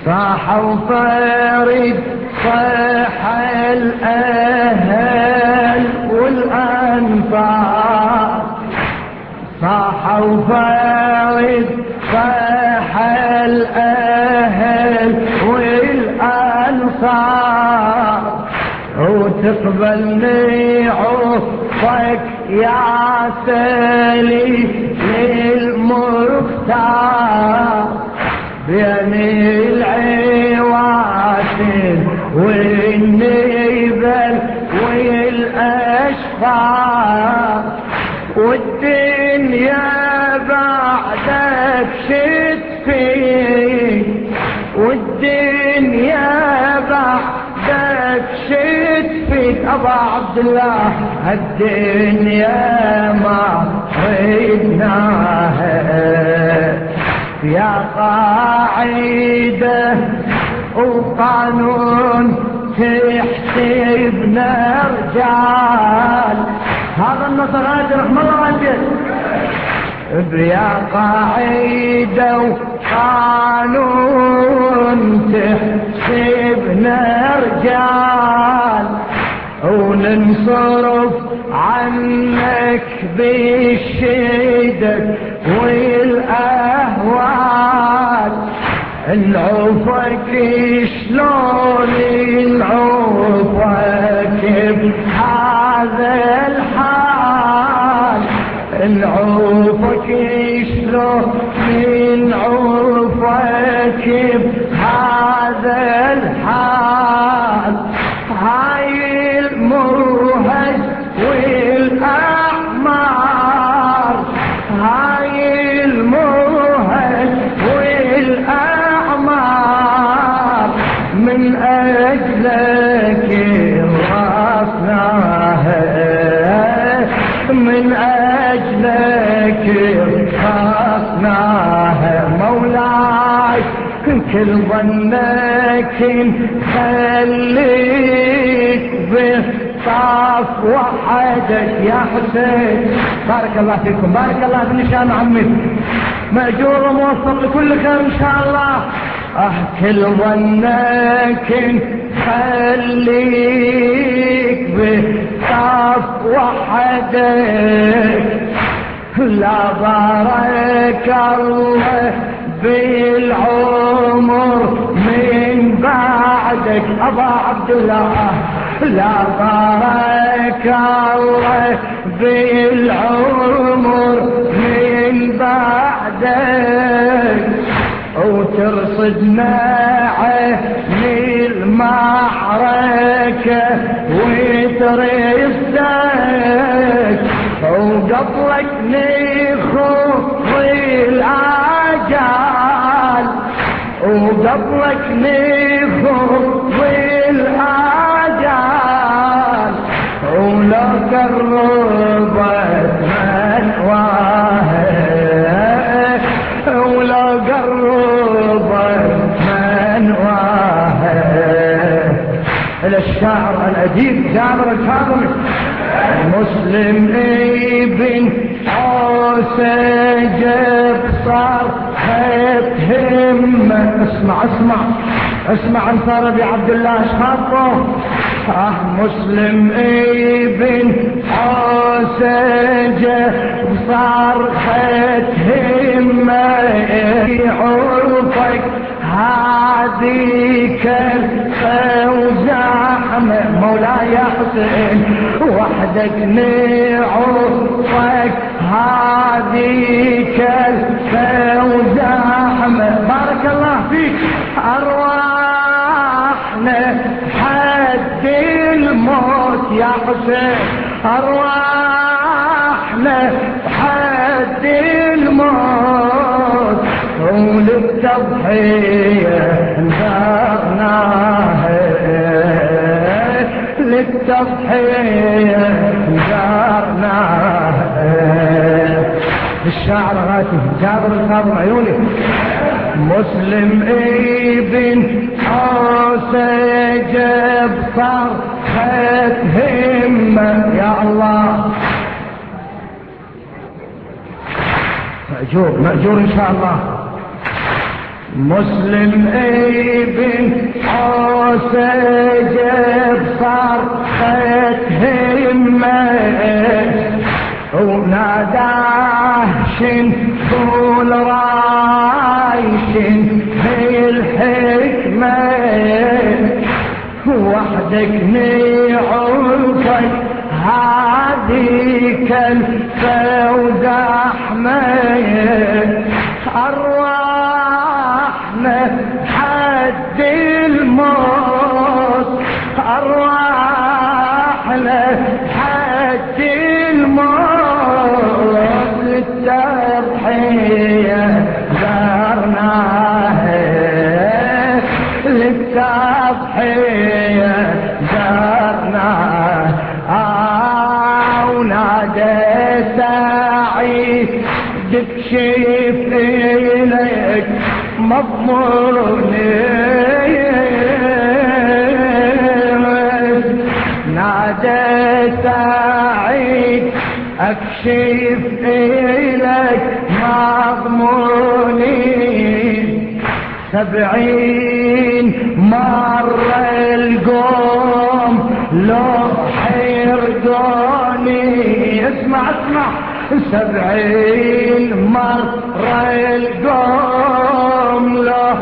صاحوا فريد صاح الأهل والأنصار، صاحوا فريد صاح الأهل والأنصار، وتقبلني عطفك يا سليم للمختار، بين العواتل والنيبل والأشفار، والدنيا بعدك شتفي، والدنيا بعدك شتفي أبا عبد الله، الدنيا ما ردناها يا قاعدة وقانون تحسبنا رجال. هذا النصر هذا رحمه الله والجد يا قاعدة وقانون تحسبنا رجال، وننصرف عنك بالشدة والأهوال، نعوفك شلون نعوفك بهذا الحال، نعوفك شلون نعوفك بهذا الحال، هاي الموهج والأعمار، هاي الموهج والأعمار، من أجلك رأسناها، من أجلك رأسناها مولاي، كل ظنك خليك بصف وحدك يا حسين. بارك الله فيكم، بارك الله في النشام عمي، مأجور وموفق لكل خير إن شاء الله. كل ظنك خليك بصف وحدك، لا بارك الله بالعمر من بعدك أبا عبد الله، لا بارك الله بالعمر من بعدك، وترصدنا عن المعركة وترصدك، وقبلك نخوض العجال، وقبلك نخوض العجال، ولو قربت من واهب، ولو قربت من واهب. الشاعر الأديب جابر الكاظمي مسلم ابن حسين صار خيط همة. اسمع اسمع اسمع انصار ابي عبد الله اشخاصه. مسلم ابن حسين صار خيط همة، عرفك هذيك وزحمة مولاي يا حسين، وحدك نعوفك هذيك وزحمة. بارك الله فيك. أرواحنا حد الموت يا حسين، أرواحنا حد الموت، وللتضحية انذرناها، للتضحية انذرناها. الشاعر غاتي جابر الكاظم عيوني. مسلم ابن حسين صار خيط همة يا الله. مأجور مأجور إن شاء الله. مسلم ابن حسيجب صار خيت همه وناداه شن طول رايشن بالحكمة وحدك نعوفك هذه كلفة وزحمة أرواحنا حد الموت أرواحنا حد الموت للتضحية زارناها للتضحية زارناها ونادى سعيد تكشف إليك مضموني نادى سعيد أكشف إليك مضموني 70 مرة القوم لو حيردوني اسمع 70 مرة القوم لو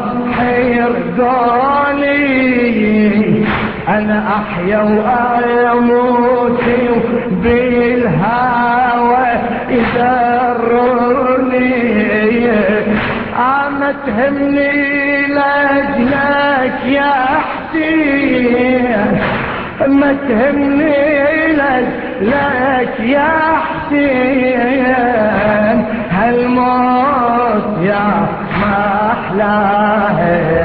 حيردوني أنا أحيا وأموت بالهوى يدروني أما تهمني لأجلك يا حسين ما تهمني لك يا حسين هالموت يا ما أحلاه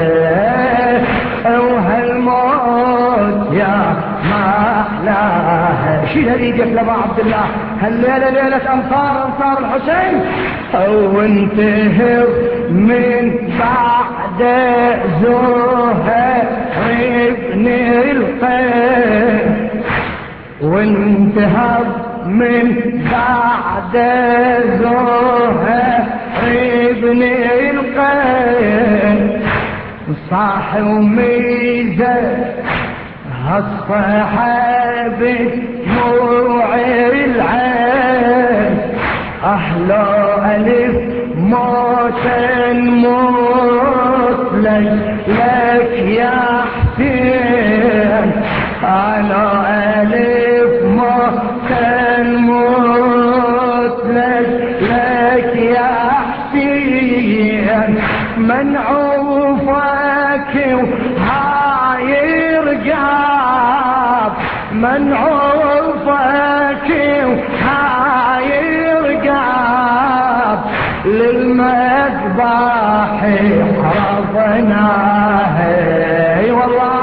وهالموت يا ما أحلاه شيل هديتك لابا عبد الله هالليلة ليلة أنصار الحسين وانتهر من بعد زهير ابن القيس وانتهر من بعد زهير ابن القيس صاح وميزة هالصحابة دموع العين أهلا ألف موت لك يا حسين أنا ألف موت لك يا حسين منعوفك وهاي رقاب منعوفك وهاي رقاب للمذبح حرفناه اي والله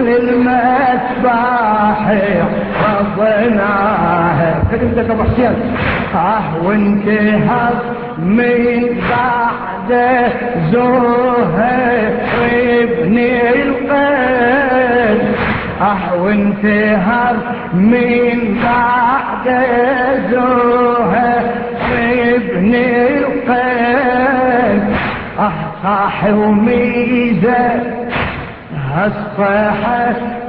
للمذبح حرفناه خدمتك ابو حسين وانتهر من بعد زهير ابن القيس وانتهر من بعد زهير ابن القيس صاح وميزة هالصيحة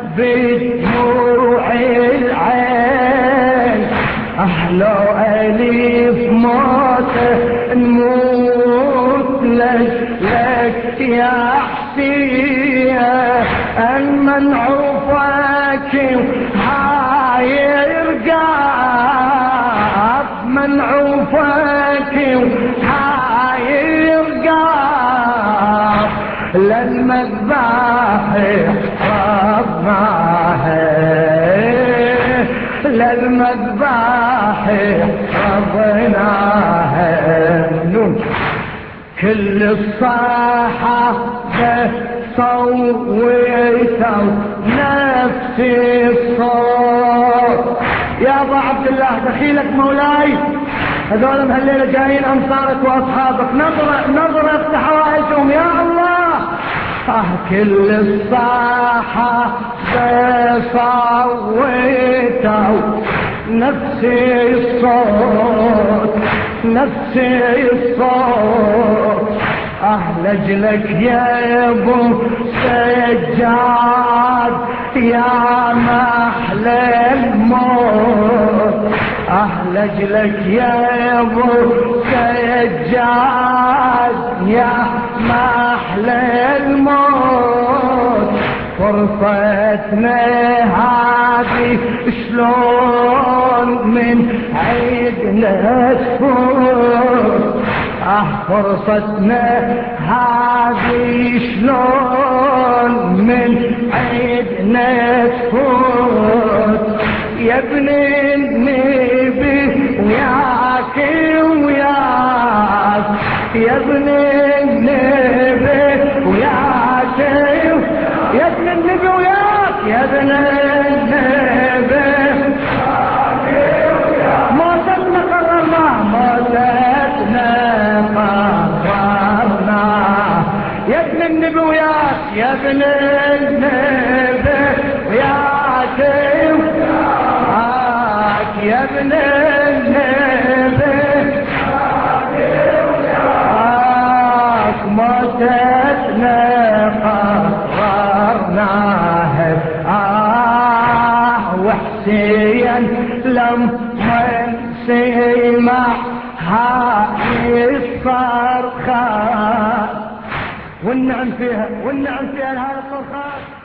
بدموع العين لو أليف موت نموت لك يا حسين المنعوفك هاي رقاب منعوفك هاي رقاب للمذبح ربناه للمذبح ربناه كل الصاحة صويته نفسي الصوت يا ابو عبد الله دخيلك مولاي هذول هالليله جايين انصارك واصحابك نظره افتح حوائجهم يا الله كل الصاحة صويته نفسي الصوت لجلك يا ابو سجاد يا محلى الموت، لجلك يا ابو سجاد يا محلى الموت. فرصتنا هذه شلون من عيدنا تفوت، فرصتنا هذه شلون من عيدنا تفوت. يا ابن النبي وياك وياك، يا ابن النبي وياك، يا ابن النبي وياك، يا ابن النبي موتتنا قررنا، موتتنا قررنا، يا ابن النبي وياك، يا ابن النبي وياك، يا ابن النبي موتتنا قررناها. وحسين لما سمع هاي الصرخة والنعم فيها، والنعم فيها هاي الصرخات.